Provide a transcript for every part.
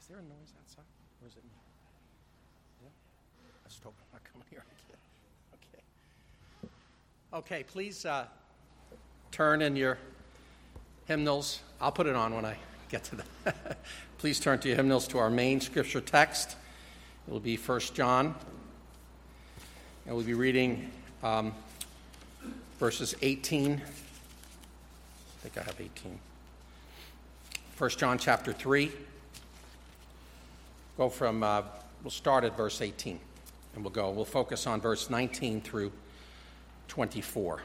there a noise outside? Or is it me? Yeah? I just hope I'm not coming here again. Okay, please turn in your hymnals. I'll put it on when I get to that. Please turn to your hymnals to our main scripture text. It will be 1 John. And we'll be reading verses 18. I think I have 18. 1 John chapter 3. We'll start at verse 18, and we'll focus on verse 19 through 24.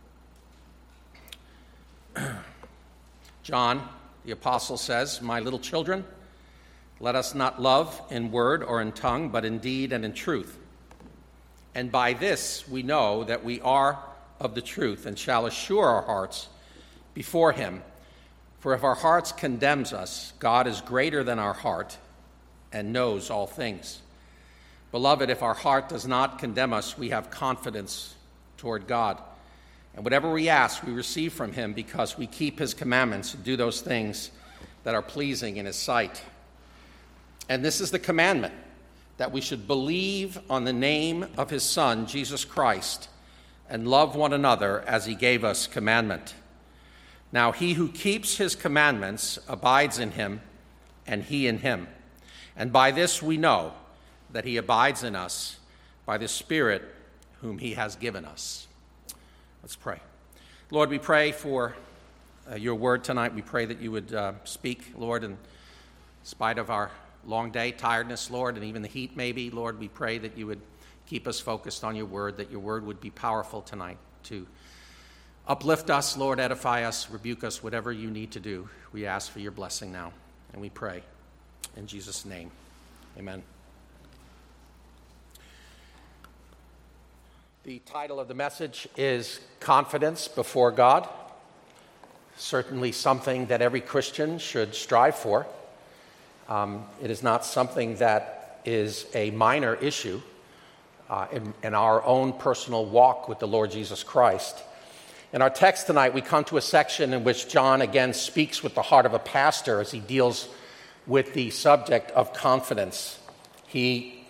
John, the apostle, says, "My little children, let us not love in word or in tongue, but in deed and in truth. And by this we know that we are of the truth, and shall assure our hearts before him. For if our hearts condemns us, God is greater than our heart, and knows all things. Beloved, if our heart does not condemn us, we have confidence toward God. And whatever we ask, we receive from him, because we keep his commandments and do those things that are pleasing in his sight. And this is the commandment, that we should believe on the name of his Son, Jesus Christ, and love one another as he gave us commandment. Now he who keeps his commandments abides in him, and he in him. And by this we know that he abides in us, by the Spirit whom he has given us." Let's pray. Lord, we pray for your word tonight. We pray that you would speak, Lord, in spite of our long day, tiredness, Lord, and even the heat maybe. Lord, we pray that you would keep us focused on your word, that your word would be powerful tonight to uplift us, Lord, edify us, rebuke us, whatever you need to do. We ask for your blessing now, and we pray in Jesus' name. Amen. The title of the message is Confidence Before God. Certainly something that every Christian should strive for. It is not something that is a minor issue in our own personal walk with the Lord Jesus Christ. In our text tonight, we come to a section in which John again speaks with the heart of a pastor as he deals with the subject of confidence. He,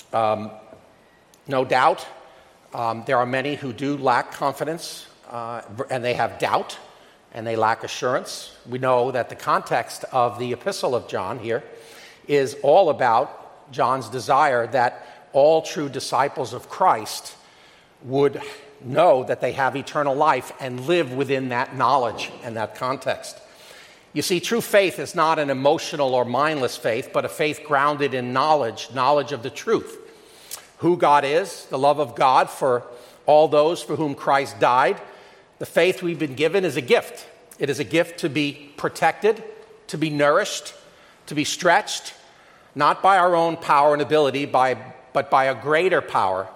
no doubt, there are many who do lack confidence, and they have doubt, and they lack assurance. We know that the context of the epistle of John here is all about John's desire that all true disciples of Christ would know that they have eternal life and live within that knowledge and that context. You see, true faith is not an emotional or mindless faith, but a faith grounded in knowledge of the truth. Who God is, the love of God for all those for whom Christ died. The faith we've been given is a gift. It is a gift to be protected, to be nourished, to be stretched, not by our own power and ability, but by a greater power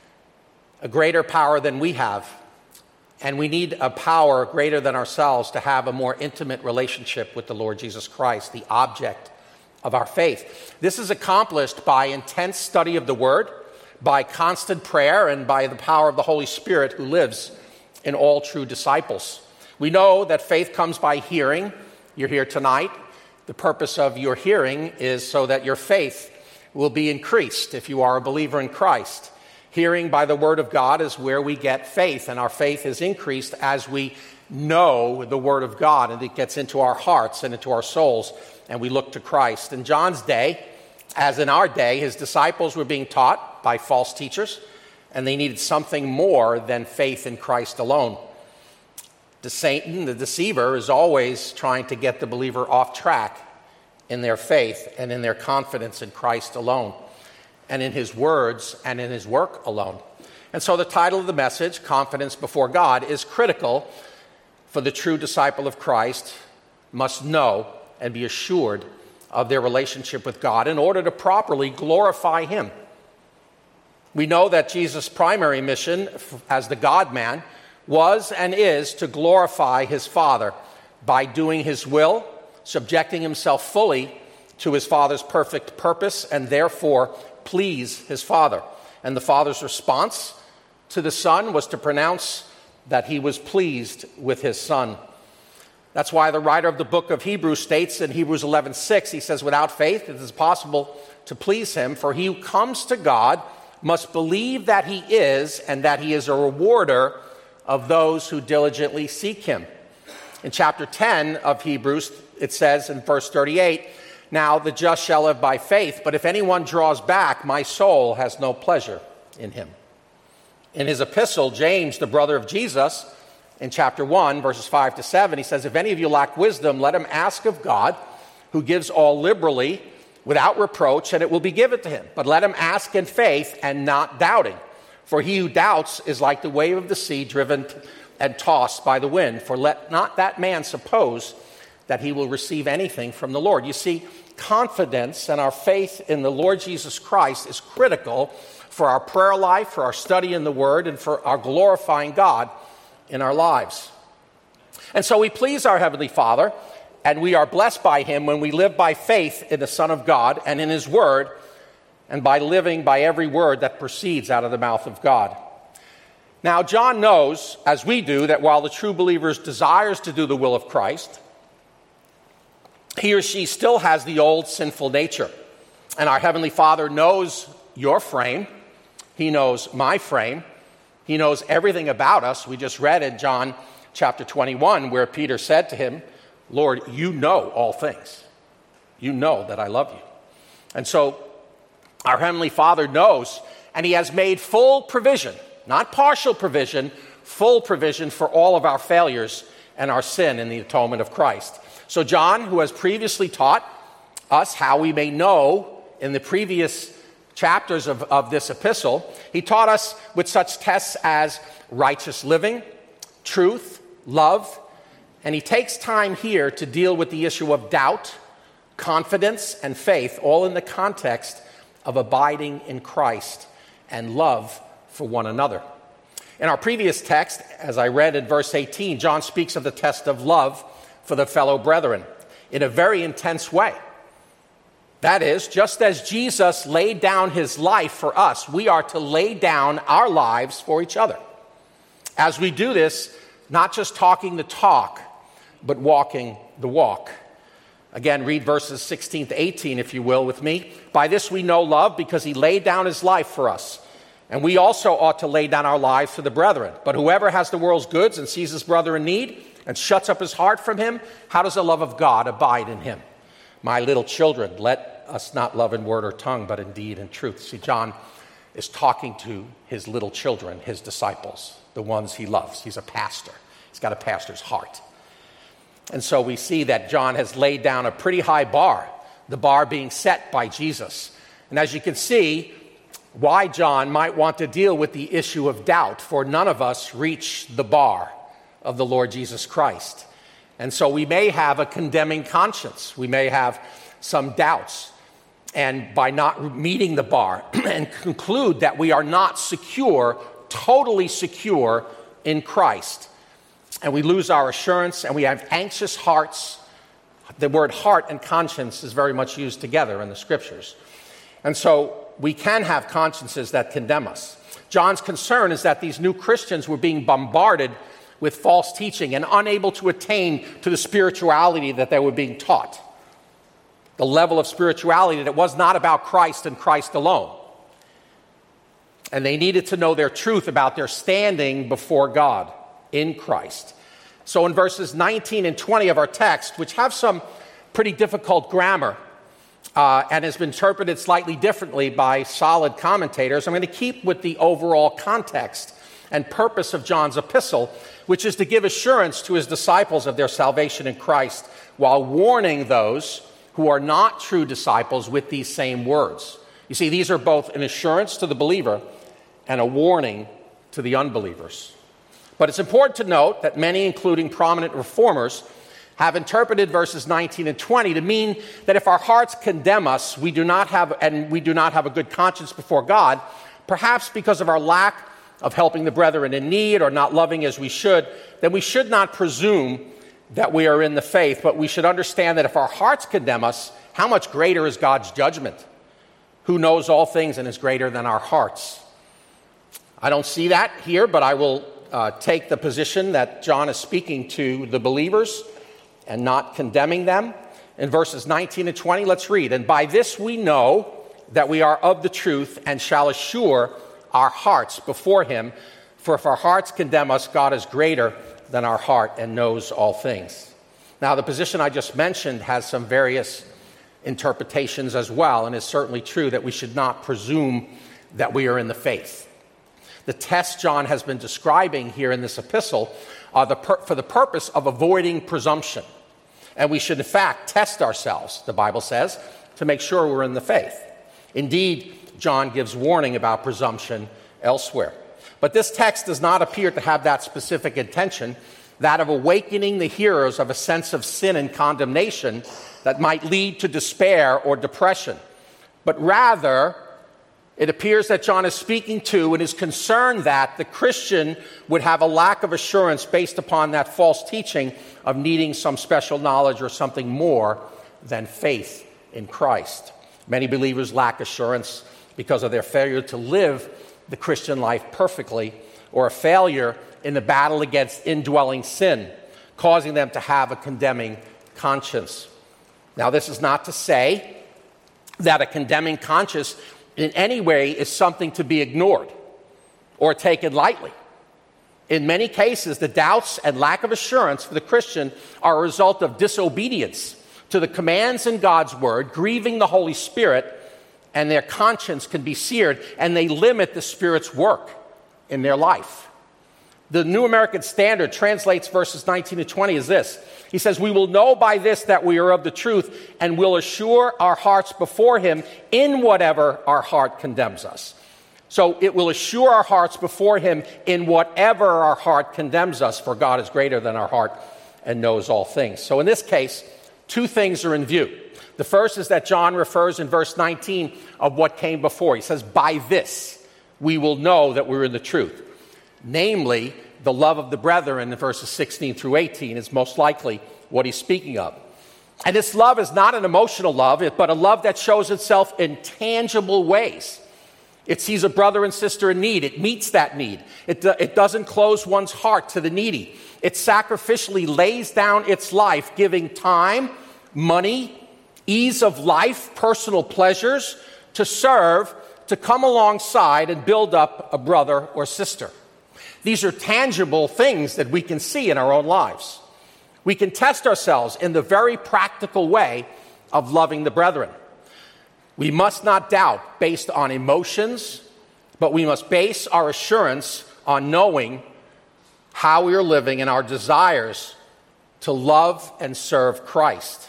than we have. And we need a power greater than ourselves to have a more intimate relationship with the Lord Jesus Christ, the object of our faith. This is accomplished by intense study of the Word, by constant prayer, and by the power of the Holy Spirit who lives in all true disciples. We know that faith comes by hearing. You're here tonight. The purpose of your hearing is so that your faith will be increased if you are a believer in Christ. Hearing by the Word of God is where we get faith, and our faith is increased as we know the Word of God, and it gets into our hearts and into our souls, and we look to Christ. In John's day, as in our day, his disciples were being taught by false teachers, and they needed something more than faith in Christ alone. Satan, the deceiver, is always trying to get the believer off track in their faith and in their confidence in Christ alone, and in his words and in his work alone. And so the title of the message, Confidence Before God, is critical for the true disciple of Christ must know and be assured of their relationship with God in order to properly glorify him. We know that Jesus' primary mission as the God-man was and is to glorify his Father by doing his will, subjecting himself fully to his Father's perfect purpose, and therefore please his Father. And the Father's response to the Son was to pronounce that he was pleased with his Son. That's why the writer of the book of Hebrews states in Hebrews 11:6, he says, without faith it is possible to please him, for he who comes to God must believe that he is, and that he is a rewarder of those who diligently seek him. In chapter 10 of Hebrews, it says in verse 38, now the just shall live by faith, but if anyone draws back, my soul has no pleasure in him. In his epistle, James, the brother of Jesus, in chapter 1, verses 5 to 7, he says, if any of you lack wisdom, let him ask of God, who gives all liberally, without reproach, and it will be given to him. But let him ask in faith and not doubting. For he who doubts is like the wave of the sea driven and tossed by the wind. For let not that man suppose that he will receive anything from the Lord. You see, confidence and our faith in the Lord Jesus Christ is critical for our prayer life, for our study in the Word, and for our glorifying God in our lives. And so we please our Heavenly Father, and we are blessed by him when we live by faith in the Son of God and in his Word, and by living by every word that proceeds out of the mouth of God. Now, John knows, as we do, that while the true believer desires to do the will of Christ, he or she still has the old sinful nature. And our Heavenly Father knows your frame. He knows my frame. He knows everything about us. We just read in John chapter 21 where Peter said to him, Lord, you know all things. You know that I love you. And so our Heavenly Father knows, and he has made full provision, not partial provision, full provision for all of our failures and our sin in the atonement of Christ. So John, who has previously taught us how we may know in the previous chapters of this epistle, he taught us with such tests as righteous living, truth, love, and he takes time here to deal with the issue of doubt, confidence, and faith, all in the context of abiding in Christ and love for one another. In our previous text, as I read in verse 18, John speaks of the test of love for the fellow brethren in a very intense way. That is, just as Jesus laid down his life for us, we are to lay down our lives for each other. As we do this, not just talking the talk, but walking the walk. Again, read verses 16 to 18, if you will, with me. By this we know love, because he laid down his life for us. And we also ought to lay down our lives for the brethren. But whoever has the world's goods and sees his brother in need and shuts up his heart from him, how does the love of God abide in him? My little children, let us not love in word or tongue, but in deed and truth. See, John is talking to his little children, his disciples, the ones he loves. He's a pastor. He's got a pastor's heart. And so we see that John has laid down a pretty high bar, the bar being set by Jesus. And as you can see, why John might want to deal with the issue of doubt, for none of us reach the bar of the Lord Jesus Christ. And so we may have a condemning conscience. We may have some doubts. And by not meeting the bar and conclude that we are not secure, totally secure in Christ. And we lose our assurance, and we have anxious hearts. The word heart and conscience is very much used together in the Scriptures. And so we can have consciences that condemn us. John's concern is that these new Christians were being bombarded with false teaching and unable to attain to the spirituality that they were being taught. The level of spirituality that was not about Christ and Christ alone. And they needed to know their truth about their standing before God in Christ. So in verses 19 and 20 of our text, which have some pretty difficult grammar and has been interpreted slightly differently by solid commentators, I'm going to keep with the overall context and purpose of John's epistle, which is to give assurance to his disciples of their salvation in Christ while warning those who are not true disciples with these same words. You see, these are both an assurance to the believer and a warning to the unbelievers. But it's important to note that many, including prominent reformers, have interpreted verses 19 and 20 to mean that if our hearts condemn us, we do not have a good conscience before God, perhaps because of our lack of helping the brethren in need or not loving as we should, then we should not presume that we are in the faith, but we should understand that if our hearts condemn us, how much greater is God's judgment? Who knows all things and is greater than our hearts? I don't see that here, but I will take the position that John is speaking to the believers and not condemning them. In verses 19 and 20, let's read. And by this we know that we are of the truth and shall assure our hearts before him. For if our hearts condemn us, God is greater than our heart and knows all things. Now, the position I just mentioned has some various interpretations as well, and it's certainly true that we should not presume that we are in the faith. The tests John has been describing here in this epistle are for the purpose of avoiding presumption. And we should, in fact, test ourselves, the Bible says, to make sure we're in the faith. Indeed, John gives warning about presumption elsewhere. But this text does not appear to have that specific intention, that of awakening the hearers of a sense of sin and condemnation that might lead to despair or depression. But rather, it appears that John is speaking to and is concerned that the Christian would have a lack of assurance based upon that false teaching of needing some special knowledge or something more than faith in Christ. Many believers lack assurance because of their failure to live the Christian life perfectly, or a failure in the battle against indwelling sin, causing them to have a condemning conscience. Now, this is not to say that a condemning conscience in any way is something to be ignored or taken lightly. In many cases, the doubts and lack of assurance for the Christian are a result of disobedience to the commands in God's Word, grieving the Holy Spirit, and their conscience can be seared, and they limit the Spirit's work in their life. The New American Standard translates verses 19 to 20 as this. He says, we will know by this that we are of the truth, and will assure our hearts before him in whatever our heart condemns us. So it will assure our hearts before him in whatever our heart condemns us, for God is greater than our heart and knows all things. So in this case, two things are in view. The first is that John refers in verse 19 of what came before. He says, by this we will know that we're in the truth. Namely, the love of the brethren in verses 16 through 18 is most likely what he's speaking of. And this love is not an emotional love, but a love that shows itself in tangible ways. It sees a brother and sister in need. It meets that need. It doesn't close one's heart to the needy. It sacrificially lays down its life, giving time, money, ease of life, personal pleasures, to serve, to come alongside and build up a brother or sister. These are tangible things that we can see in our own lives. We can test ourselves in the very practical way of loving the brethren. We must not doubt based on emotions, but we must base our assurance on knowing how we are living and our desires to love and serve Christ.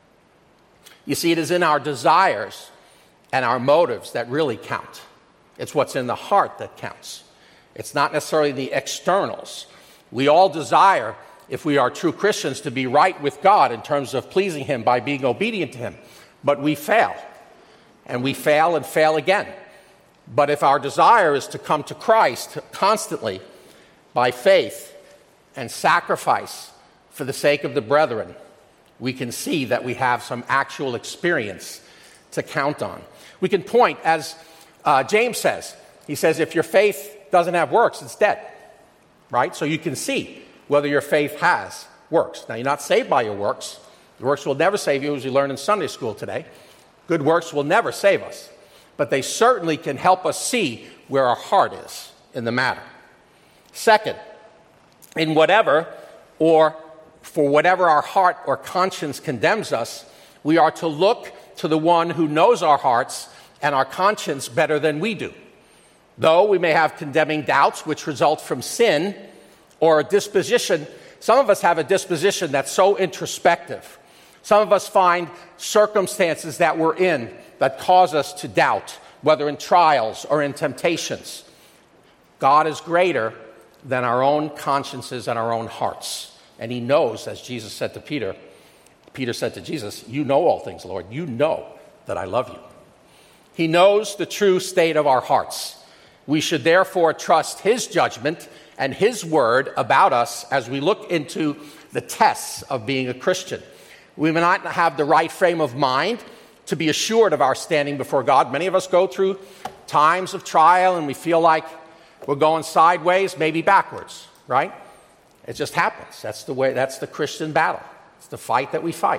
You see, it is in our desires and our motives that really count. It's what's in the heart that counts. It's not necessarily the externals. We all desire, if we are true Christians, to be right with God in terms of pleasing him by being obedient to him. But we fail. And we fail and fail again. But if our desire is to come to Christ constantly by faith and sacrifice for the sake of the brethren, we can see that we have some actual experience to count on. We can point, as James says, he says, if your faith doesn't have works, it's dead, right? So you can see whether your faith has works. Now, you're not saved by your works. Your works will never save you, as we learned in Sunday school today. Good works will never save us, but they certainly can help us see where our heart is in the matter. Second, in whatever or for whatever our heart or conscience condemns us, we are to look to the one who knows our hearts and our conscience better than we do. Though we may have condemning doubts which result from sin or a disposition, some of us have a disposition that's so introspective. Some of us find circumstances that we're in that cause us to doubt, whether in trials or in temptations. God is greater than our own consciences and our own hearts. And he knows, as Jesus said to Peter, Peter said to Jesus, you know all things, Lord. You know that I love you. He knows the true state of our hearts. We should therefore trust his judgment and his word about us as we look into the tests of being a Christian. We may not have the right frame of mind to be assured of our standing before God. Many of us go through times of trial and we feel like we're going sideways, maybe backwards, right? It just happens. That's the way, that's the Christian battle. It's the fight that we fight.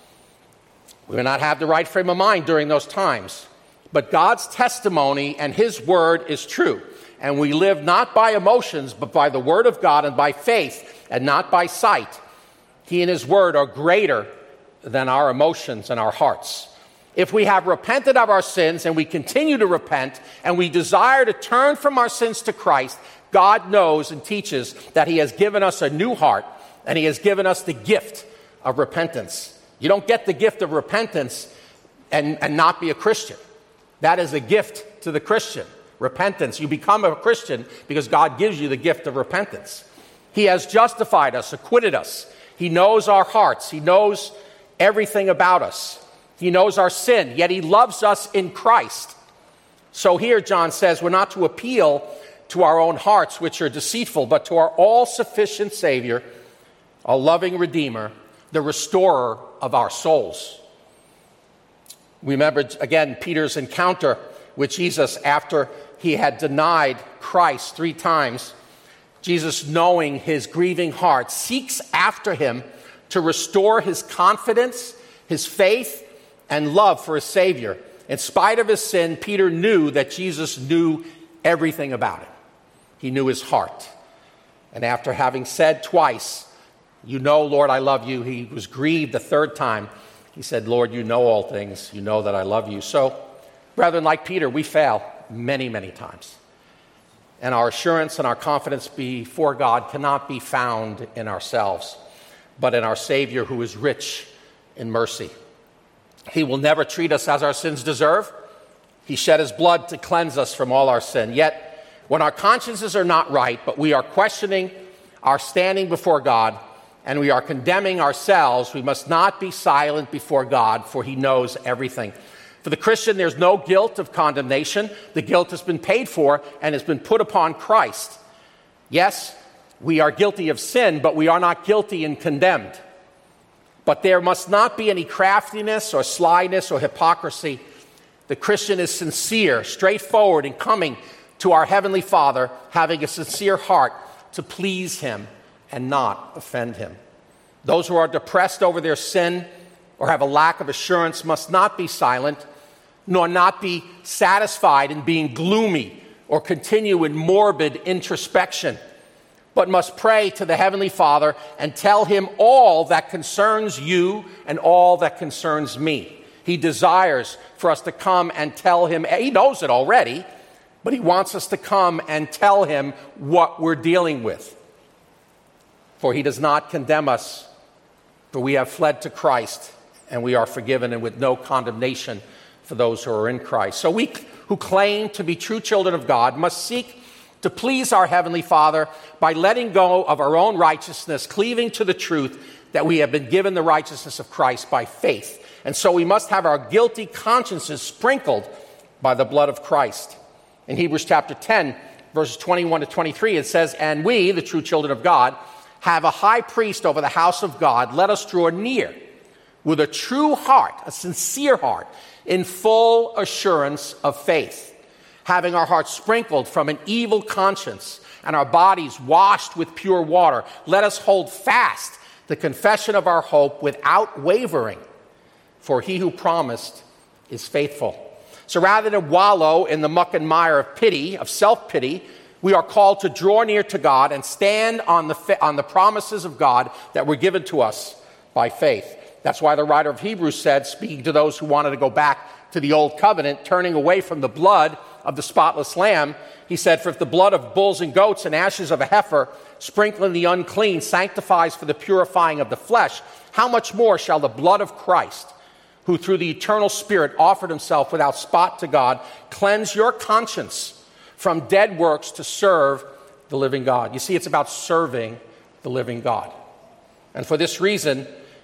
We may not have the right frame of mind during those times, but God's testimony and his word is true. And we live not by emotions, but by the word of God and by faith and not by sight. He and his word are greater than our emotions and our hearts. If we have repented of our sins and we continue to repent and we desire to turn from our sins to Christ, God knows and teaches that he has given us a new heart and he has given us the gift of repentance. You don't get the gift of repentance and not be a Christian. That is a gift to the Christian, repentance. You become a Christian because God gives you the gift of repentance. He has justified us, acquitted us. He knows our hearts. He knows everything about us. He knows our sin, yet he loves us in Christ. So here John says we're not to appeal to our own hearts, which are deceitful, but to our all-sufficient Savior, a loving Redeemer, the restorer of our souls. We remember, again, Peter's encounter with Jesus after he had denied Christ 3 times. Jesus, knowing his grieving heart, seeks after him to restore his confidence, his faith, and love for his Savior. In spite of his sin, Peter knew that Jesus knew everything about him. He knew his heart. And after having said twice, "You know, Lord, I love you," he was grieved the 3rd time. He said, "Lord, you know all things. You know that I love you." So, brethren, like Peter, we fail many, many times. And our assurance and our confidence before God cannot be found in ourselves, but in our Savior who is rich in mercy. He will never treat us as our sins deserve. He shed his blood to cleanse us from all our sin. Yet, when our consciences are not right, but we are questioning our standing before God, and we are condemning ourselves, we must not be silent before God, for he knows everything. For the Christian, there's no guilt of condemnation. The guilt has been paid for and has been put upon Christ. Yes, we are guilty of sin, but we are not guilty and condemned. But there must not be any craftiness or slyness or hypocrisy. The Christian is sincere, straightforward in coming to our Heavenly Father, having a sincere heart to please him and not offend him. Those who are depressed over their sin or have a lack of assurance must not be silent, nor not be satisfied in being gloomy or continue in morbid introspection, but must pray to the Heavenly Father and tell him all that concerns you and all that concerns me. He desires for us to come and tell him. He knows it already, but he wants us to come and tell him what we're dealing with. For he does not condemn us, for we have fled to Christ, and we are forgiven and with no condemnation for those who are in Christ. So we who claim to be true children of God must seek to please our Heavenly Father by letting go of our own righteousness, cleaving to the truth that we have been given the righteousness of Christ by faith. And so we must have our guilty consciences sprinkled by the blood of Christ. In Hebrews chapter 10, verses 21 to 23, it says, "And we, the true children of God, have a high priest over the house of God. Let us draw near with a true heart, a sincere heart, in full assurance of faith, having our hearts sprinkled from an evil conscience and our bodies washed with pure water. Let us hold fast the confession of our hope without wavering, for he who promised is faithful." So rather than wallow in the muck and mire of pity, of self-pity, we are called to draw near to God and stand on the promises of God that were given to us by faith. That's why the writer of Hebrews said, speaking to those who wanted to go back to the old covenant, turning away from the blood of the spotless lamb, he said, "For if the blood of bulls and goats and ashes of a heifer, sprinkling the unclean, sanctifies for the purifying of the flesh, how much more shall the blood of Christ, who through the eternal Spirit offered himself without spot to God, cleanse your conscience from dead works to serve the living God?" You see, it's about serving the living God. And for this reason,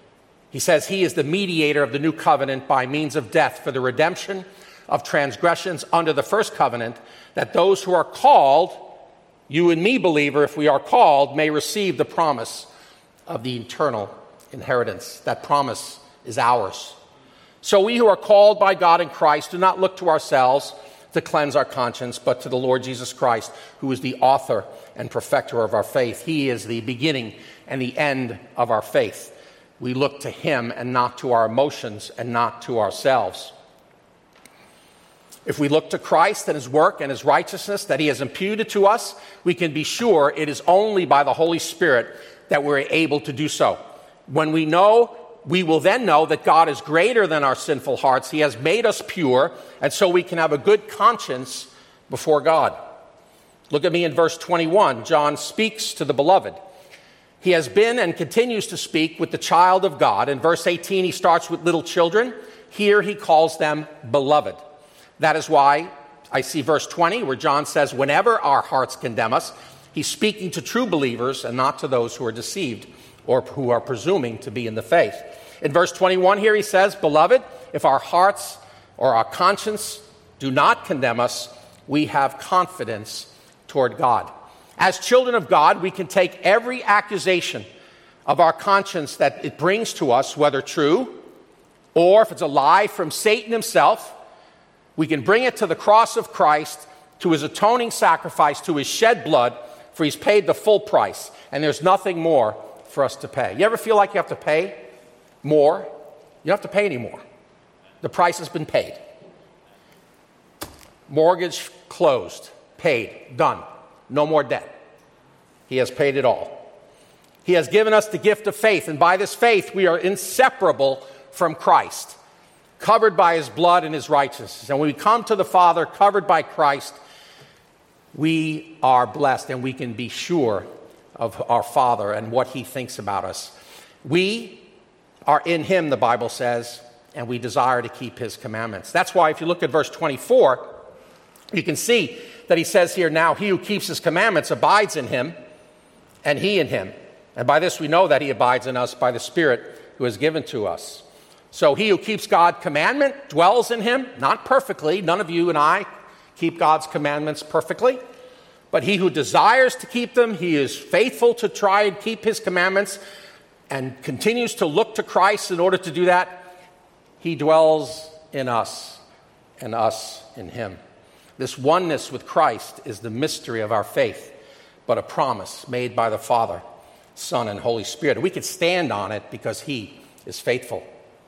he says he is the mediator of the new covenant by means of death for the redemption of transgressions under the first covenant, that those who are called, you and me, believer, if we are called, may receive the promise of the eternal inheritance. That promise is ours. So we who are called by God in Christ do not look to ourselves to cleanse our conscience, but to the Lord Jesus Christ, who is the author and perfecter of our faith. He is the beginning and the end of our faith. we look to him and not to our emotions and not to ourselves. If we look to Christ and his work and his righteousness that he has imputed to us, we can be sure it is only by the Holy Spirit that we're able to do so. When we know, we will then know that God is greater than our sinful hearts. He has made us pure, and so we can have a good conscience before God. Look at me in verse 21. John speaks to the beloved. He has been and continues to speak with the child of God. In verse 18, he starts with little children. Here he calls them beloved. That is why I see verse 20 where John says, whenever our hearts condemn us, he's speaking to true believers and not to those who are deceived or who are presuming to be in the faith. In verse 21 here he says, beloved, if our hearts or our conscience do not condemn us, we have confidence toward God. As children of God, we can take every accusation of our conscience that it brings to us, whether true or if it's a lie from Satan himself, we can bring it to the cross of Christ, to his atoning sacrifice, to his shed blood, for he's paid the full price, and there's nothing more for us to pay. You ever feel like you have to pay more? You don't have to pay anymore. The price has been paid. Mortgage closed, paid, done. No more debt. He has paid it all. He has given us the gift of faith, and by this faith we are inseparable from Christ, covered by his blood and his righteousness. And when we come to the Father, covered by Christ, we are blessed and we can be sure of our Father and what he thinks about us. We are in him, the Bible says, and we desire to keep his commandments. That's why if you look at verse 24, you can see that he says here, now he who keeps his commandments abides in him, and he in him. And by this we know that he abides in us by the Spirit who is given to us. So he who keeps God's commandment dwells in him, not perfectly. None of you and I keep God's commandments perfectly. But he who desires to keep them, he is faithful to try and keep his commandments and continues to look to Christ in order to do that. He dwells in us and us in him. This oneness with Christ is the mystery of our faith, but a promise made by the Father, Son, and Holy Spirit. We can stand on it because he is faithful.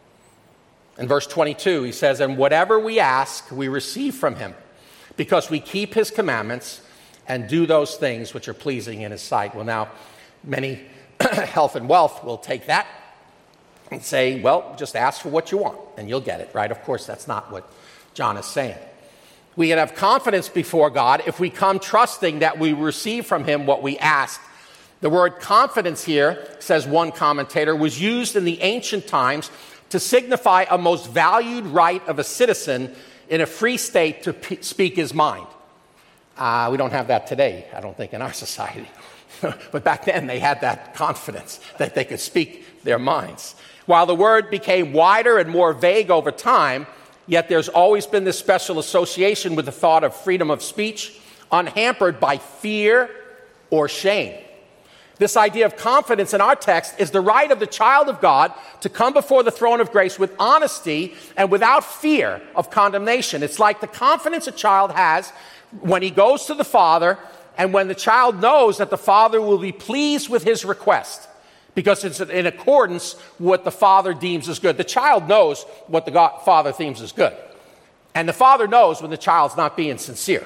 In verse 22, he says, and whatever we ask, we receive from him, because we keep his commandments and do those things which are pleasing in his sight. Well, now, many health and wealth will take that and say, well, just ask for what you want and you'll get it, right? Of course, that's not what John is saying. We can have confidence before God if we come trusting that we receive from him what we ask. The word confidence here, says one commentator, was used in the ancient times to signify a most valued right of a citizen in a free state to speak his mind. We don't have that today, I don't think, in our society. But back then, they had that confidence that they could speak their minds. While the word became wider and more vague over time, yet there's always been this special association with the thought of freedom of speech, unhampered by fear or shame. This idea of confidence in our text is the right of the child of God to come before the throne of grace with honesty and without fear of condemnation. It's like the confidence a child has when he goes to the Father and when the child knows that the Father will be pleased with his request because it's in accordance with what the Father deems as good. The child knows what the Father deems as good. And the Father knows when the child's not being sincere.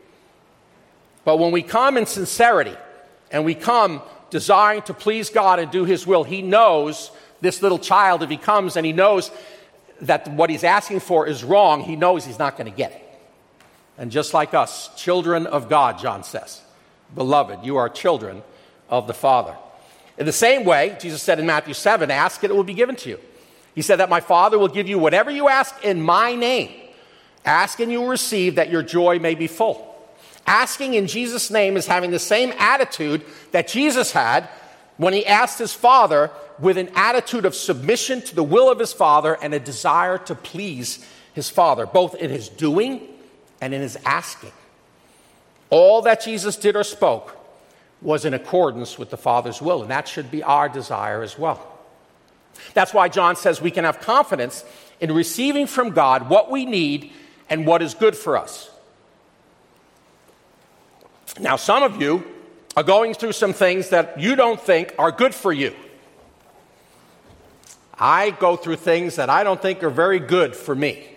But when we come in sincerity and we come desiring to please God and do his will, he knows, this little child, if he comes and he knows that what he's asking for is wrong, he knows he's not going to get it. And just like us, children of God, John says, beloved, you are children of the Father. In the same way, Jesus said in Matthew 7, ask and it will be given to you. He said that my Father will give you whatever you ask in my name. Ask and you will receive, that your joy may be full. Asking in Jesus' name is having the same attitude that Jesus had when he asked his Father, with an attitude of submission to the will of his Father and a desire to please his Father, both in his doing and in his asking. All that Jesus did or spoke was in accordance with the Father's will, and that should be our desire as well. That's why John says we can have confidence in receiving from God what we need and what is good for us. Now, some of you are going through some things that you don't think are good for you. I go through things that I don't think are very good for me.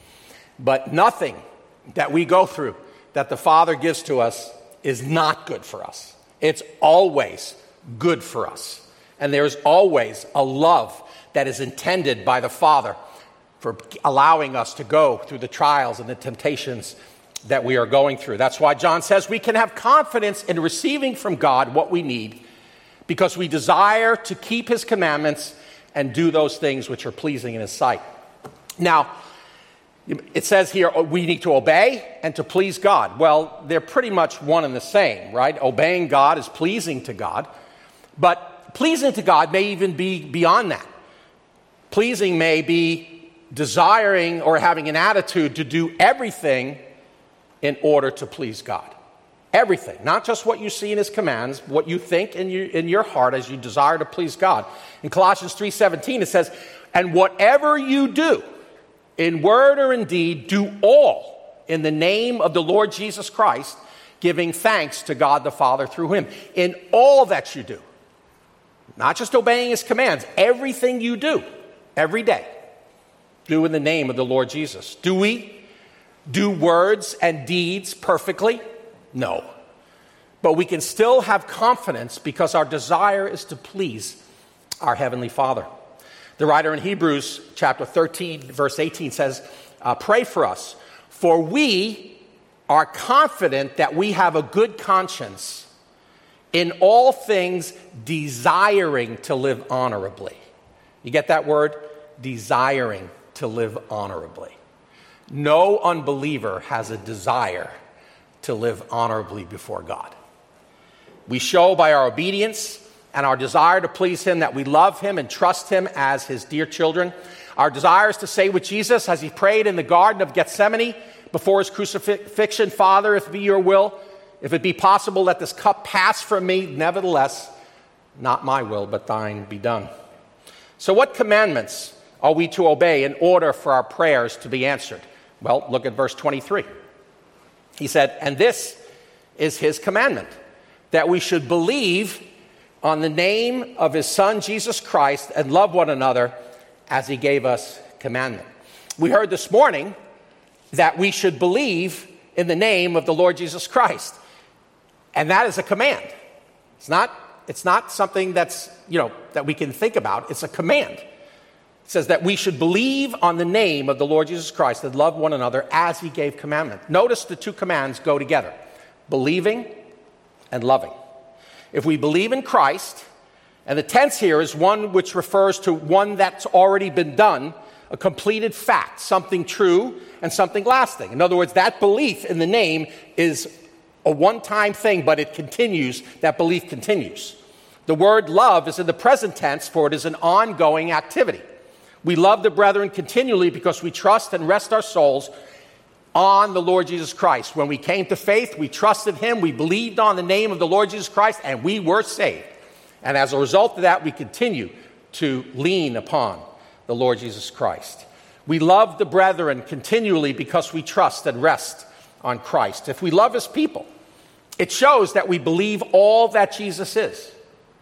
But nothing that we go through that the Father gives to us is not good for us. It's always good for us. And there's always a love that is intended by the Father for allowing us to go through the trials and the temptations that we are going through. That's why John says we can have confidence in receiving from God what we need because we desire to keep his commandments and do those things which are pleasing in his sight. Now, it says here we need to obey and to please God. Well, they're pretty much one and the same, right? Obeying God is pleasing to God. But pleasing to God may even be beyond that. Pleasing may be desiring or having an attitude to do everything in order to please God. Everything, not just what you see in his commands, what you think in your heart as you desire to please God. In Colossians 3:17 it says, "And whatever you do, in word or in deed, do all in the name of the Lord Jesus Christ, giving thanks to God the Father through him." In all that you do, not just obeying his commands, everything you do, every day, do in the name of the Lord Jesus. Do we do words and deeds perfectly? No. But we can still have confidence because our desire is to please our Heavenly Father. The writer in Hebrews chapter 13, verse 18 says, pray for us, for we are confident that we have a good conscience in all things, desiring to live honorably. You get that word? Desiring to live honorably. No unbeliever has a desire to live honorably before God. We show by our obedience and our desire to please him that we love him and trust him as his dear children. Our desire is to say with Jesus as he prayed in the Garden of Gethsemane before his crucifixion, "Father, if it be your will, if it be possible, let this cup pass from me. Nevertheless, not my will, but thine be done." So what commandments are we to obey in order for our prayers to be answered? Well, look at verse 23. He said, "And this is his commandment, that we should believe on the name of his Son, Jesus Christ, and love one another as he gave us commandment." We heard this morning that we should believe in the name of the Lord Jesus Christ. And that is a command. It's not something that's, that we can think about. It's a command. It says that we should believe on the name of the Lord Jesus Christ and love one another as he gave commandment. Notice the two commands go together, believing and loving. If we believe in Christ, and the tense here is one which refers to one that's already been done, a completed fact, something true and something lasting. In other words, that belief in the name is a one-time thing, but it continues, that belief continues. The word love is in the present tense, for it is an ongoing activity. We love the brethren continually because we trust and rest our souls on the Lord Jesus Christ. When we came to faith, we trusted him, we believed on the name of the Lord Jesus Christ, and we were saved. And as a result of that, we continue to lean upon the Lord Jesus Christ. We love the brethren continually because we trust and rest on Christ. If we love his people, it shows that we believe all that Jesus is,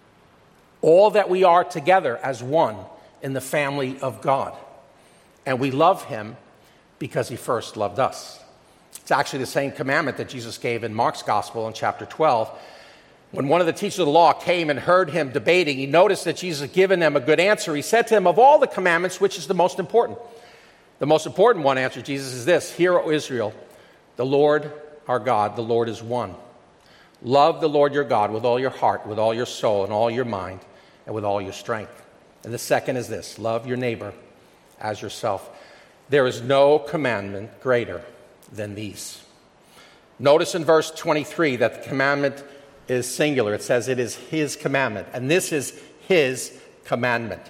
all that we are together as one in the family of God. And we love him because he first loved us. It's actually the same commandment that Jesus gave in Mark's gospel in chapter 12. When one of the teachers of the law came and heard him debating, he noticed that Jesus had given them a good answer. He said to him, "Of all the commandments, which is the most important?" "The most important one," answered Jesus, "is this: Hear, O Israel, the Lord our God, the Lord is one. Love the Lord your God with all your heart, with all your soul, and all your mind, and with all your strength. And the second is this: love your neighbor as yourself. There is no commandment greater than these." Notice in verse 23 that the commandment is singular. It says it is his commandment, and this is his commandment.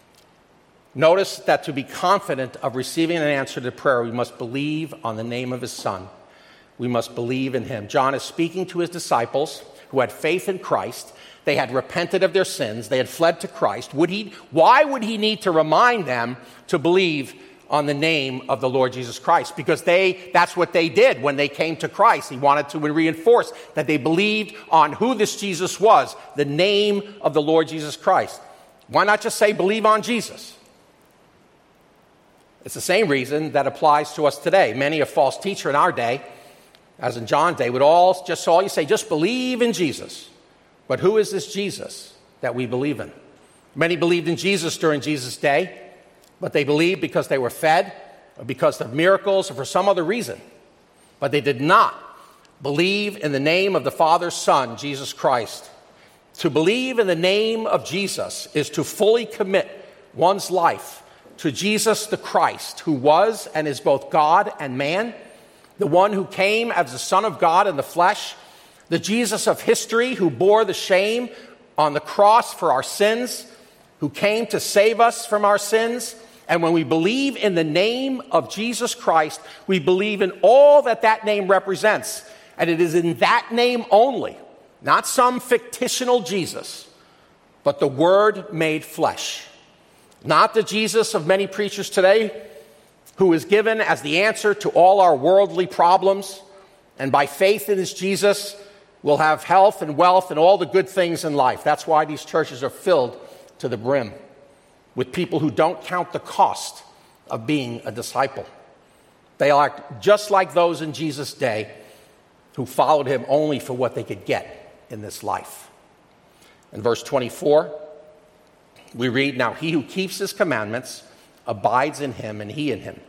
Notice that to be confident of receiving an answer to prayer, we must believe on the name of his Son. We must believe in him. John is speaking to his disciples who had faith in Christ. They had repented of their sins. They had fled to Christ. Why would he need to remind them to believe on the name of the Lord Jesus Christ? Because that's what they did when they came to Christ. He wanted to reinforce that they believed on who this Jesus was, the name of the Lord Jesus Christ. Why not just say believe on Jesus? It's the same reason that applies to us today. Many a false teacher in our day, as in John's day, would all you say, just believe in Jesus. But who is this Jesus that we believe in? Many believed in Jesus during Jesus' day, but they believed because they were fed, or because of miracles, or for some other reason. But they did not believe in the name of the Father's Son, Jesus Christ. To believe in the name of Jesus is to fully commit one's life to Jesus the Christ, who was and is both God and man, the one who came as the Son of God in the flesh, the Jesus of history who bore the shame on the cross for our sins, who came to save us from our sins. And when we believe in the name of Jesus Christ, we believe in all that that name represents. And it is in that name only, not some fictional Jesus, but the Word made flesh. Not the Jesus of many preachers today, who is given as the answer to all our worldly problems, and by faith in this Jesus, we'll have health and wealth and all the good things in life. That's why these churches are filled to the brim with people who don't count the cost of being a disciple. They are just like those in Jesus' day who followed him only for what they could get in this life. In verse 24, we read, "Now he who keeps his commandments abides in him, and he in him.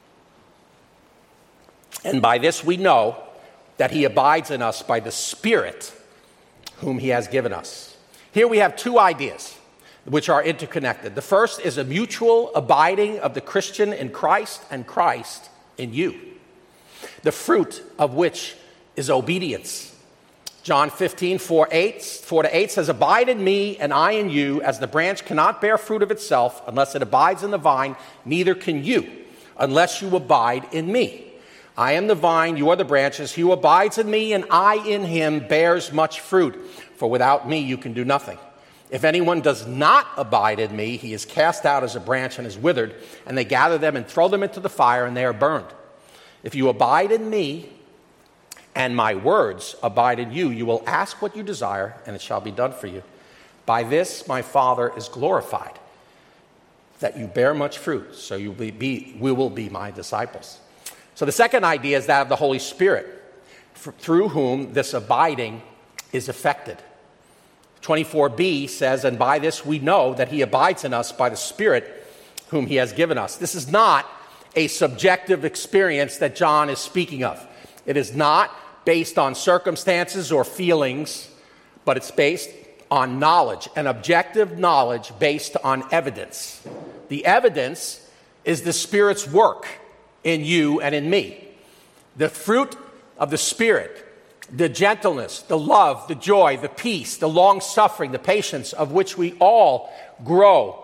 And by this we know that he abides in us by the Spirit whom he has given us." Here we have two ideas which are interconnected. The first is a mutual abiding of the Christian in Christ and Christ in you, the fruit of which is obedience. John 15, 4-8 says, "Abide in me and I in you, as the branch cannot bear fruit of itself unless it abides in the vine, neither can you unless you abide in me. I am the vine, you are the branches. He who abides in me and I in him bears much fruit, for without me you can do nothing. If anyone does not abide in me, he is cast out as a branch and is withered, and they gather them and throw them into the fire, and they are burned. If you abide in me, and my words abide in you, you will ask what you desire, and it shall be done for you. By this my Father is glorified, that you bear much fruit, so we will be my disciples." So the second idea is that of the Holy Spirit, through whom this abiding is effected. 24b says, "And by this we know that he abides in us by the Spirit whom he has given us." This is not a subjective experience that John is speaking of. It is not based on circumstances or feelings, but it's based on knowledge, an objective knowledge based on evidence. The evidence is the Spirit's work in you and in me. The fruit of the Spirit, the gentleness, the love, the joy, the peace, the long-suffering, the patience of which we all grow,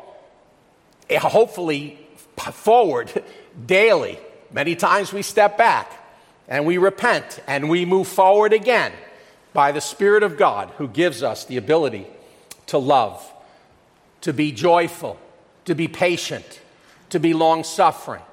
hopefully forward daily. Many times we step back and we repent and we move forward again by the Spirit of God, who gives us the ability to love, to be joyful, to be patient, to be long-suffering.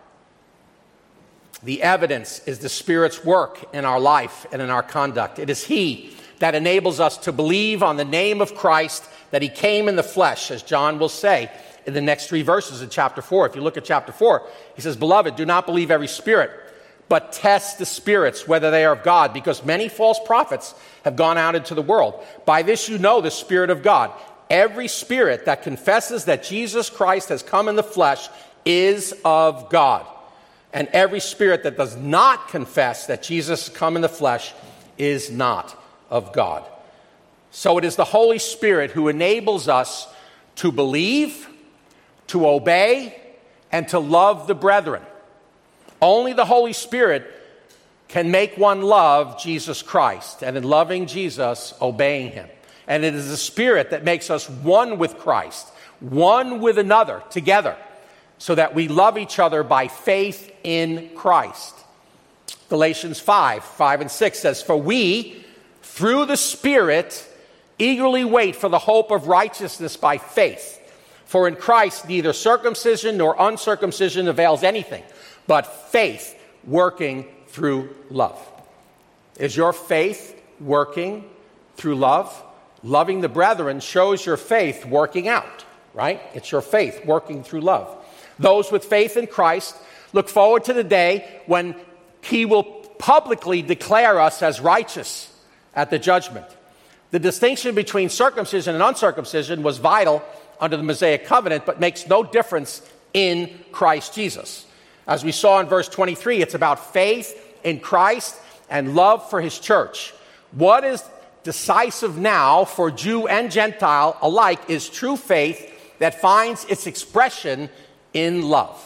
The evidence is the Spirit's work in our life and in our conduct. It is he that enables us to believe on the name of Christ, that he came in the flesh, as John will say in the next 3 verses in chapter 4. If you look at chapter 4, he says, "Beloved, do not believe every spirit, but test the spirits whether they are of God, because many false prophets have gone out into the world. By this you know the Spirit of God. Every spirit that confesses that Jesus Christ has come in the flesh is of God. And every spirit that does not confess that Jesus has come in the flesh is not of God." So it is the Holy Spirit who enables us to believe, to obey, and to love the brethren. Only the Holy Spirit can make one love Jesus Christ, and in loving Jesus, obeying him. And it is the Spirit that makes us one with Christ, one with another, together, so that we love each other by faith in Christ. Galatians 5 and 6 says, "For we, through the Spirit, eagerly wait for the hope of righteousness by faith. For in Christ neither circumcision nor uncircumcision avails anything, but faith working through love." Is your faith working through love? Loving the brethren shows your faith working out, right? It's your faith working through love. Those with faith in Christ Look forward to the day when he will publicly declare us as righteous at the judgment. The distinction between circumcision and uncircumcision was vital under the Mosaic covenant, but makes no difference in Christ Jesus. As we saw in verse 23, it's about faith in Christ and love for his church. What is decisive now for Jew and Gentile alike is true faith that finds its expression in love.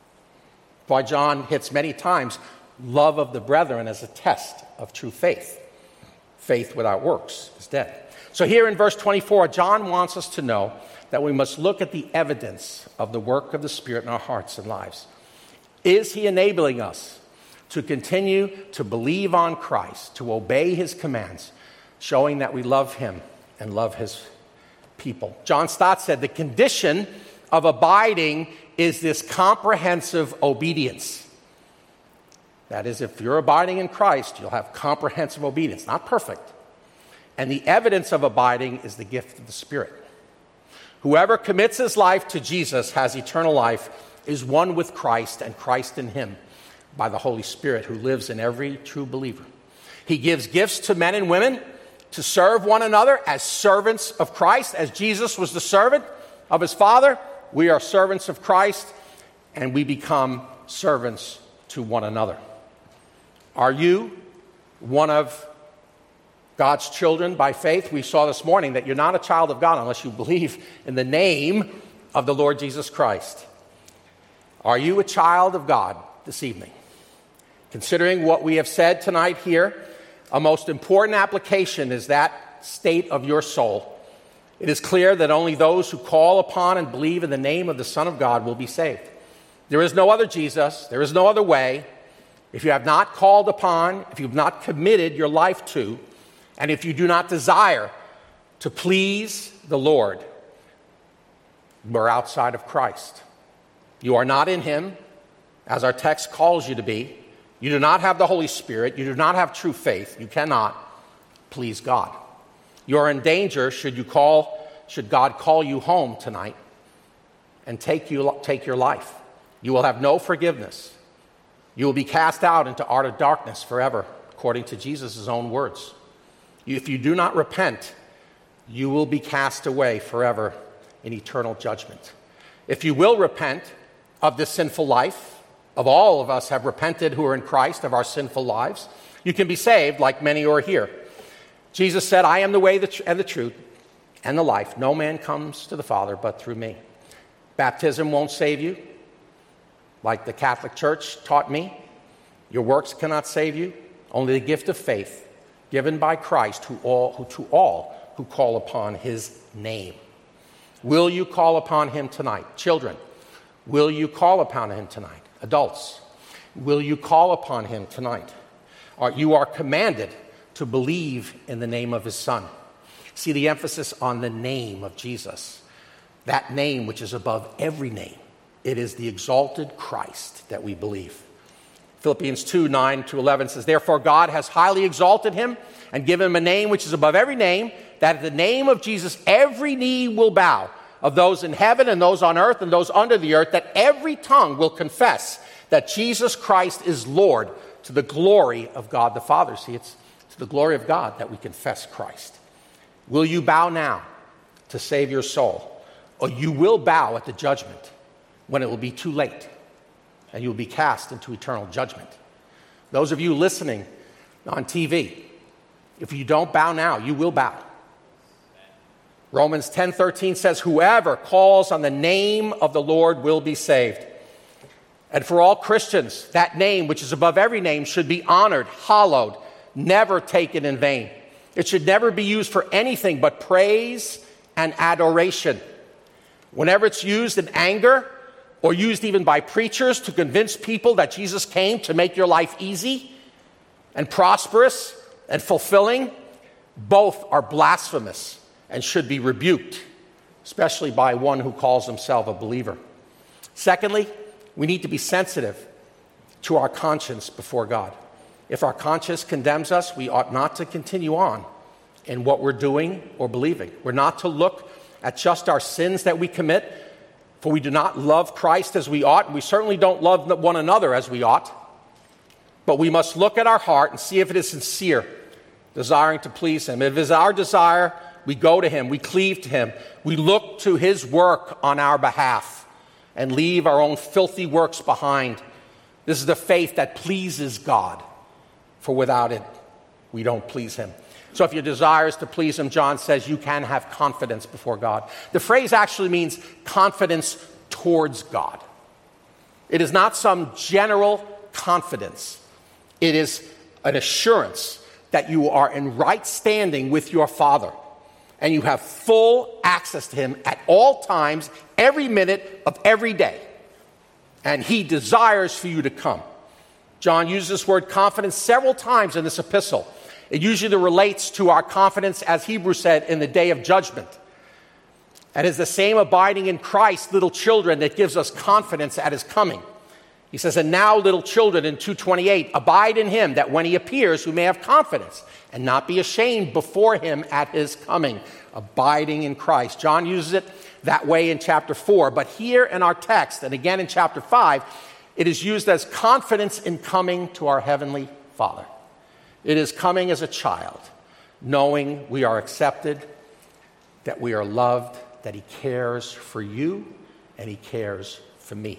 Why John hits many times love of the brethren as a test of true faith. Faith without works is dead. So here in verse 24, John wants us to know that we must look at the evidence of the work of the Spirit in our hearts and lives. Is he enabling us to continue to believe on Christ, to obey his commands, showing that we love him and love his people? John Stott said the condition of abiding is this comprehensive obedience. That is, if you're abiding in Christ, you'll have comprehensive obedience, not perfect. And the evidence of abiding is the gift of the Spirit. Whoever commits his life to Jesus has eternal life, is one with Christ and Christ in him by the Holy Spirit who lives in every true believer. He gives gifts to men and women to serve one another as servants of Christ. As Jesus was the servant of his Father, we are servants of Christ, and we become servants to one another. Are you one of God's children by faith? We saw this morning that you're not a child of God unless you believe in the name of the Lord Jesus Christ. Are you a child of God this evening? Considering what we have said tonight here, a most important application is that state of your soul. It is clear that only those who call upon and believe in the name of the Son of God will be saved. There is no other Jesus. There is no other way. If you have not called upon, if you have not committed your life to, and if you do not desire to please the Lord, you are outside of Christ. You are not in him, as our text calls you to be. You do not have the Holy Spirit. You do not have true faith. You cannot please God. You are in danger should God call you home tonight and take your life. You will have no forgiveness. You will be cast out into outer darkness forever, according to Jesus' own words. If you do not repent, you will be cast away forever in eternal judgment. If you will repent of this sinful life, of all of us have repented who are in Christ of our sinful lives, you can be saved like many who are here. Jesus said, I am the way and the truth and the life. No man comes to the Father but through me. Baptism won't save you, like the Catholic Church taught me. Your works cannot save you. Only the gift of faith given by Christ to all who call upon his name. Will you call upon him tonight? Children, will you call upon him tonight? Adults, will you call upon him tonight? You are commanded to believe in the name of his Son. See the emphasis on the name of Jesus. That name which is above every name. It is the exalted Christ that we believe. Philippians 2:9-11 says, Therefore God has highly exalted him and given him a name which is above every name, that at the name of Jesus every knee will bow, of those in heaven and those on earth and those under the earth, that every tongue will confess that Jesus Christ is Lord, to the glory of God the Father. See, it's to the glory of God that we confess Christ. Will you bow now to save your soul? Or you will bow at the judgment when it will be too late and you will be cast into eternal judgment. Those of you listening on TV, if you don't bow now, you will bow. Romans 10:13 says, Whoever calls on the name of the Lord will be saved. And for all Christians, that name, which is above every name, should be honored, hallowed, never taken in vain. It should never be used for anything but praise and adoration. Whenever it's used in anger, or used even by preachers to convince people that Jesus came to make your life easy and prosperous and fulfilling, both are blasphemous and should be rebuked, especially by one who calls himself a believer. Secondly, we need to be sensitive to our conscience before God. If our conscience condemns us, we ought not to continue on in what we're doing or believing. We're not to look at just our sins that we commit For we do not love Christ as we ought, and we certainly don't love one another as we ought. But we must look at our heart and see if it is sincere, desiring to please him. If it is our desire, we go to him, we cleave to him, we look to his work on our behalf and leave our own filthy works behind. This is the faith that pleases God, for without it, we don't please him. So if your desire is to please him, John says you can have confidence before God. The phrase actually means confidence towards God. It is not some general confidence. It is an assurance that you are in right standing with your Father, and you have full access to him at all times, every minute of every day. And he desires for you to come. John uses this word confidence several times in this epistle. It usually relates to our confidence, as Hebrews said, in the day of judgment. And is the same abiding in Christ, little children, that gives us confidence at his coming. He says, and now, little children, in 2:28, abide in him, that when he appears, we may have confidence and not be ashamed before him at his coming. Abiding in Christ. John uses it that way in chapter 4. But here in our text, and again in chapter 5, it is used as confidence in coming to our heavenly Father. It is coming as a child, knowing we are accepted, that we are loved, that he cares for you, and he cares for me.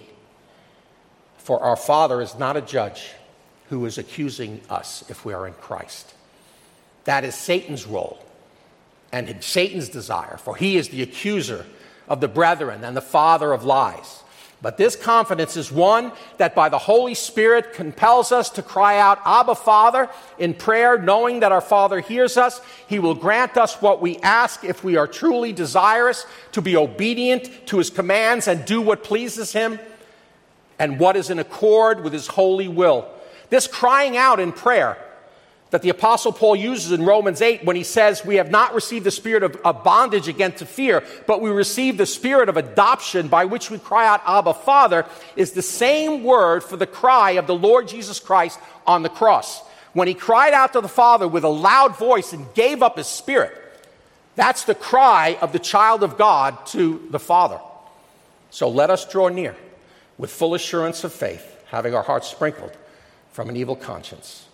For our Father is not a judge who is accusing us if we are in Christ. That is Satan's role and Satan's desire, for he is the accuser of the brethren and the father of lies. But this confidence is one that by the Holy Spirit compels us to cry out, Abba, Father, in prayer, knowing that our Father hears us. He will grant us what we ask if we are truly desirous to be obedient to his commands and do what pleases him and what is in accord with his holy will. This crying out in prayer that the Apostle Paul uses in Romans 8 when he says we have not received the spirit of bondage again to fear, but we receive the spirit of adoption by which we cry out, Abba, Father, is the same word for the cry of the Lord Jesus Christ on the cross. When he cried out to the Father with a loud voice and gave up his spirit, that's the cry of the child of God to the Father. So let us draw near with full assurance of faith, having our hearts sprinkled from an evil conscience.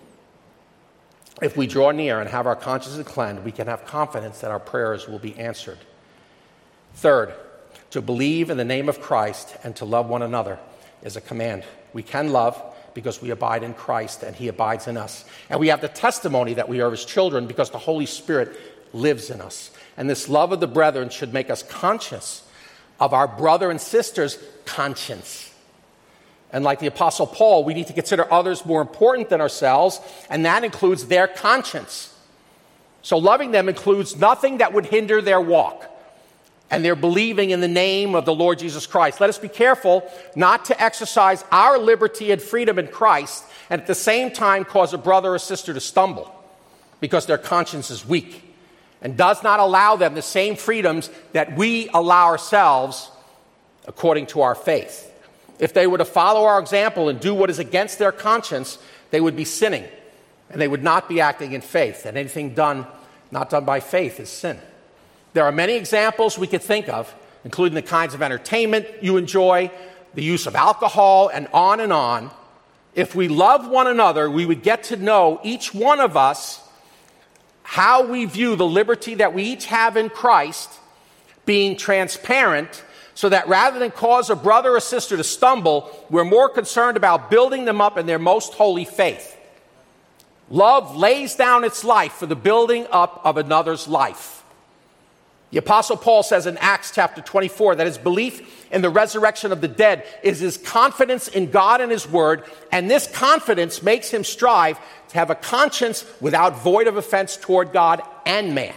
If we draw near and have our consciences cleansed, we can have confidence that our prayers will be answered. Third, to believe in the name of Christ and to love one another is a command. We can love because we abide in Christ and he abides in us. And we have the testimony that we are his children because the Holy Spirit lives in us. And this love of the brethren should make us conscious of our brother and sister's conscience. And like the Apostle Paul, we need to consider others more important than ourselves, and that includes their conscience. So loving them includes nothing that would hinder their walk and their believing in the name of the Lord Jesus Christ. Let us be careful not to exercise our liberty and freedom in Christ and at the same time cause a brother or sister to stumble because their conscience is weak and does not allow them the same freedoms that we allow ourselves according to our faith. If they were to follow our example and do what is against their conscience, they would be sinning, and they would not be acting in faith. And anything not done by faith is sin. There are many examples we could think of, including the kinds of entertainment you enjoy, the use of alcohol, and on and on. If we love one another, we would get to know each one of us how we view the liberty that we each have in Christ, being transparent, so that rather than cause a brother or sister to stumble, we're more concerned about building them up in their most holy faith. Love lays down its life for the building up of another's life. The Apostle Paul says in Acts chapter 24 that his belief in the resurrection of the dead is his confidence in God and his word, and this confidence makes him strive to have a conscience without void of offense toward God and man.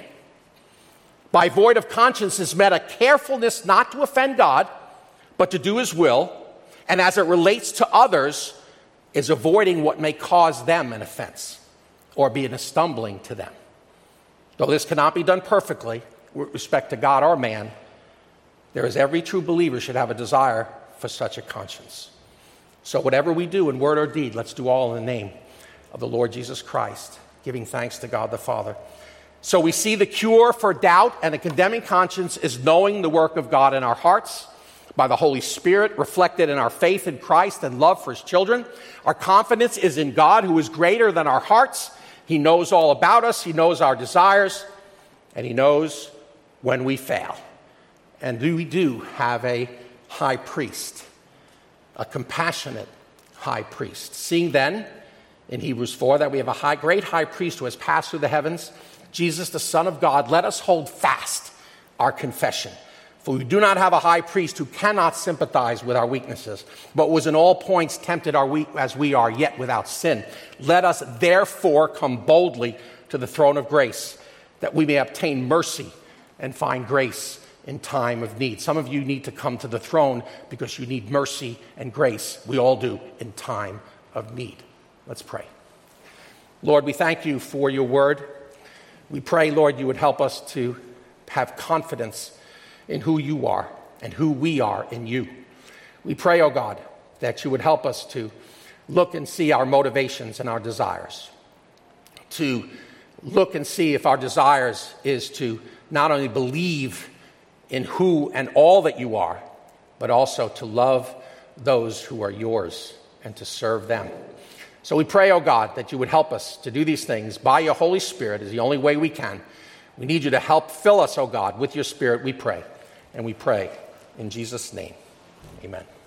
By void of conscience is meant a carefulness not to offend God, but to do his will, and as it relates to others, is avoiding what may cause them an offense or be a stumbling to them. Though this cannot be done perfectly with respect to God or man, there is every true believer should have a desire for such a conscience. So whatever we do in word or deed, let's do all in the name of the Lord Jesus Christ, giving thanks to God the Father. So we see the cure for doubt and a condemning conscience is knowing the work of God in our hearts. by the Holy Spirit, reflected in our faith in Christ and love for his children. Our confidence is in God, who is greater than our hearts. He knows all about us. He knows our desires, and he knows when we fail. And we do have a high priest, a compassionate high priest. Seeing then, in Hebrews 4, that we have a great high priest who has passed through the heavens, Jesus, the Son of God, let us hold fast our confession. For we do not have a high priest who cannot sympathize with our weaknesses, but was in all points tempted as we are, yet without sin. Let us therefore come boldly to the throne of grace, that we may obtain mercy and find grace in time of need. Some of you need to come to the throne because you need mercy and grace. We all do in time of need. Let's pray. Lord, we thank you for your word. We pray, Lord, you would help us to have confidence in who you are and who we are in you. We pray, oh God, that you would help us to look and see our motivations and our desires, to look and see if our desires is to not only believe in who and all that you are, but also to love those who are yours and to serve them. So we pray, oh God, that you would help us to do these things by your Holy Spirit is the only way we can. We need you to help fill us, oh God, with your Spirit, we pray. And we pray in Jesus' name. Amen.